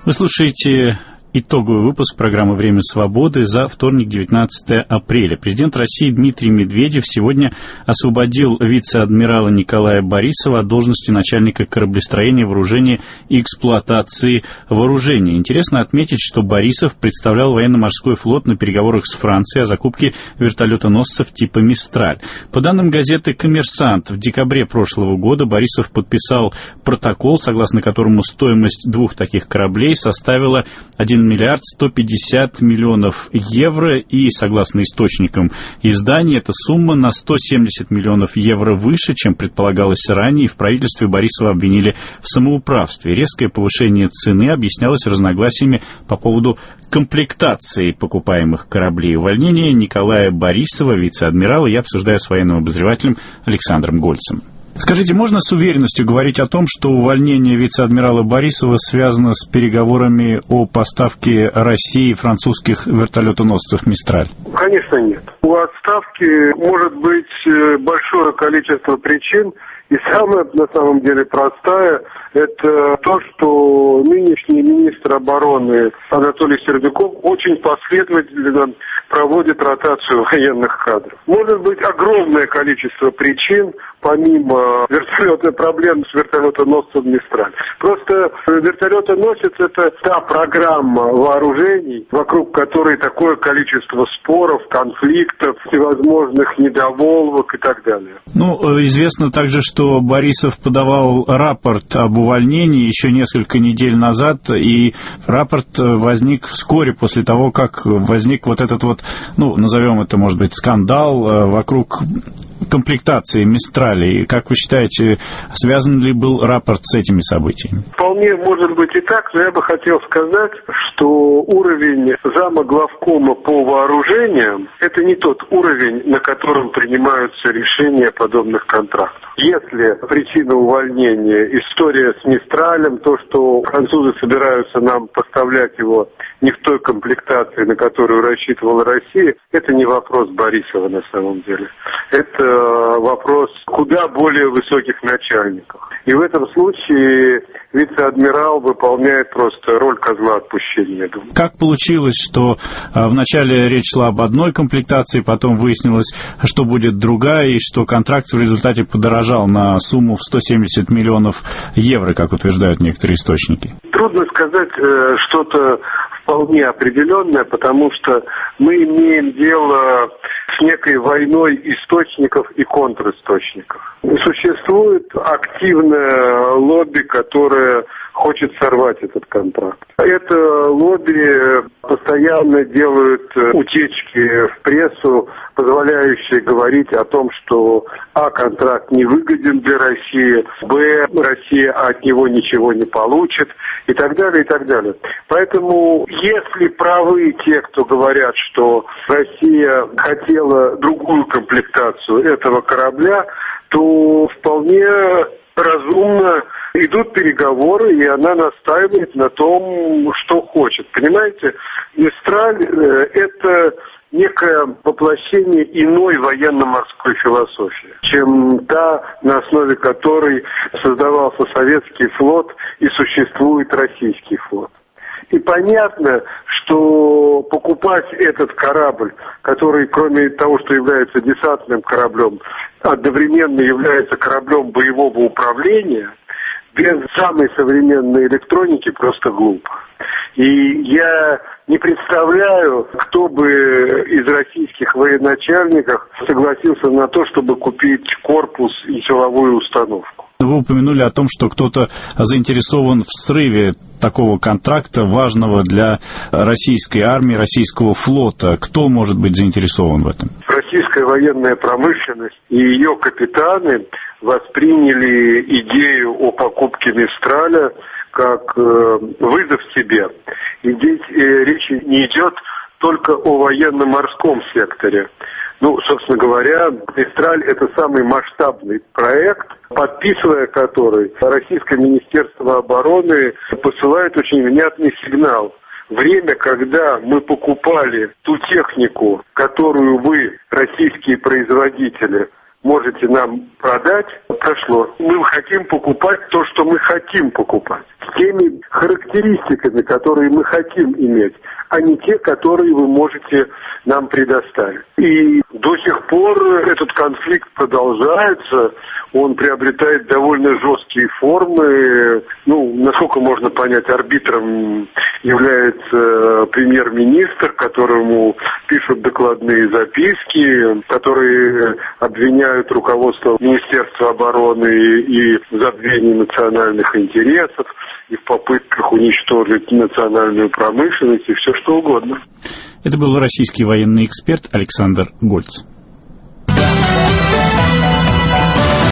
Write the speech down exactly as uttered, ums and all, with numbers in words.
Вы слушаете итоговый выпуск программы «Время свободы» за вторник, девятнадцатое апреля. Президент России Дмитрий Медведев сегодня освободил вице-адмирала Николая Борисова от должности начальника кораблестроения, вооружения и эксплуатации вооружений. Интересно отметить, что Борисов представлял военно-морской флот на переговорах с Францией о закупке вертолетоносцев типа «Мистраль». По данным газеты «Коммерсант», в декабре прошлого года Борисов подписал протокол, согласно которому стоимость двух таких кораблей составила один миллиард сто пятьдесят миллионов евро, и, согласно источникам издания, эта сумма на сто семьдесят миллионов евро выше, чем предполагалось ранее, и в правительстве Борисова обвинили в самоуправстве. Резкое повышение цены объяснялось разногласиями по поводу комплектации покупаемых кораблей. Увольнение Николая Борисова, вице-адмирала, я обсуждаю с военным обозревателем Александром Гольцем. Скажите, можно с уверенностью говорить о том, что увольнение вице-адмирала Борисова связано с переговорами о поставке России французских вертолетоносцев «Мистраль»? Конечно, нет. У отставки может быть большое количество причин, и самая, на самом деле, простая – это то, что нынешний министр обороны Анатолий Сердюков очень последовательно проводит ротацию военных кадров. Может быть огромное количество причин, помимо вертолетной проблемы с вертолетоносцем «Мистраль». Просто вертолетоносец – это та программа вооружений, вокруг которой такое количество споров, конфликтов, всевозможных недоволвок и так далее. Ну, известно также, что Борисов подавал рапорт об увольнении еще несколько недель назад, и рапорт возник вскоре после того, как возник вот этот вот, ну, назовем это, может быть, скандал вокруг комплектации «Мистралей». Как вы считаете, связан ли был рапорт с этими событиями? Вполне может быть и так, но я бы хотел сказать, что уровень зама главкома по вооружениям – это не тот уровень, на котором принимаются решения подобных контрактов. Если причина увольнения – история с «Мистралем», то, что французы собираются нам поставлять его не в той комплектации, на которую рассчитывала Россия, это не вопрос Борисова на самом деле. Это вопрос куда более высоких начальников. И в этом случае вице-адмирал выполняет просто роль козла отпущения, я думаю. Как получилось, что вначале речь шла об одной комплектации, потом выяснилось, что будет другая, и что контракт в результате подорожал на сумму в сто семьдесят миллионов евро, как утверждают некоторые источники? Трудно сказать э, что-то вполне определенное, потому что мы имеем дело с некой войной источников и контристочников. Существует активное лобби, которое хочет сорвать этот контракт. Это лобби постоянно делают утечки в прессу, позволяющие говорить о том, что а. контракт не выгоден для России, б. Россия от него ничего не получит, и так далее, и так далее. Поэтому, если правы те, кто говорят, что Россия хотела другую комплектацию этого корабля, то вполне разумно идут переговоры, и она настаивает на том, что хочет. Понимаете, «Мистраль» — это некое воплощение иной военно-морской философии, чем та, на основе которой создавался советский флот и существует российский флот. И понятно, что покупать этот корабль, который, кроме того, что является десантным кораблем, одновременно является кораблем боевого управления, без самой современной электроники просто глупо. И я не представляю, кто бы из российских военачальников согласился на то, чтобы купить корпус и силовую установку. Вы упомянули о том, что кто-то заинтересован в срыве такого контракта, важного для российской армии, российского флота. Кто может быть заинтересован в этом? Российская военная промышленность и ее капитаны восприняли идею о покупке «Мистраля» как э, вызов себе. И здесь э, речь не идет только о военно-морском секторе. Ну, собственно говоря, «Мистраль» — это самый масштабный проект, подписывая который, Российское Министерство обороны посылает очень внятный сигнал. Время, когда мы покупали ту технику, которую вы, российские производители, можете нам продать, прошло. Мы хотим покупать то, что мы хотим покупать. С теми характеристиками, которые мы хотим иметь, а не те, которые вы можете нам предоставить. И до сих пор этот конфликт продолжается, он приобретает довольно жесткие формы. Ну, насколько можно понять, арбитром является премьер-министр, которому пишут докладные записки, которые обвиняют руководство Министерства обороны и в забвении национальных интересов, и в попытках уничтожить национальную промышленность и все что угодно. Это был российский военный эксперт Александр Гольц.